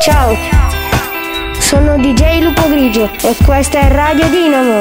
Ciao, sono DJ Lupo Grigio e questa è Radio Dinamo.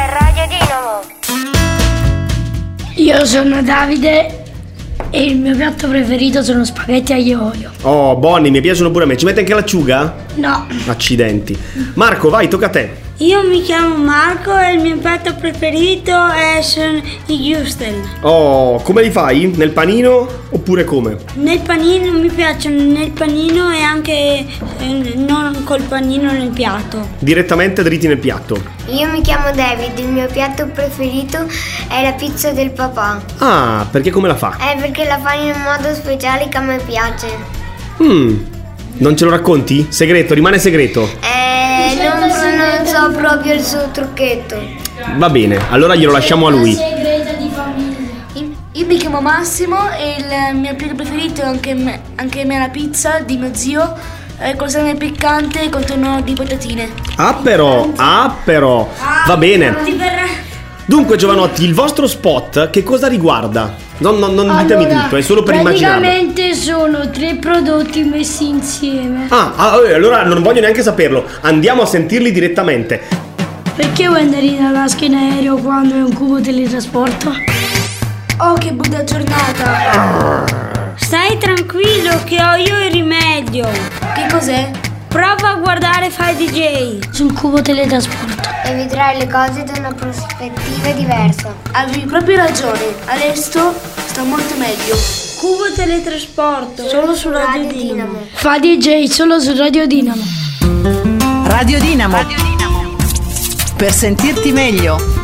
Io sono Davide e il mio piatto preferito sono spaghetti aglio e olio. Oh, buoni, mi piacciono pure a me. Ci metti anche l'acciuga? No. Accidenti. Marco, vai, tocca a te. Io mi chiamo Marco e il mio piatto preferito sono i würstel. Oh, come li fai? Nel panino oppure come? Nel panino mi piacciono, nel panino e anche non col panino nel piatto. Direttamente dritti nel piatto. Io mi chiamo David, il mio piatto preferito è la pizza del papà. Ah, perché come la fa? Perché la fa in un modo speciale che a me piace. Non ce lo racconti? Segreto, rimane segreto. Non so proprio il suo trucchetto. Va bene, allora glielo lasciamo a lui. Segreta di famiglia. Io mi chiamo Massimo e il mio piatto preferito è anche me la pizza di mio zio con salame piccante e contorno di patatine. Ah però. Va bene. Dunque Giovanotti, il vostro spot che cosa riguarda? Non ditemi tutto, è solo per immaginarlo. Praticamente sono 3 prodotti messi insieme. Allora non voglio neanche saperlo. Andiamo a sentirli direttamente. Perché vuoi andare in Alaska in aereo quando è un cubo teletrasporto? Oh, che brutta giornata! Stai tranquillo che ho io il rimedio. Che cos'è? Prova a guardare Fai DJ Sul cubo teletrasporto. E vedrai le cose da una prospettiva diversa. Avevi proprio ragione, adesso sta molto meglio. Cubo teletrasporto solo su Radio Dinamo. Fa DJ solo su Radio Dinamo. Radio Dinamo. Per sentirti meglio.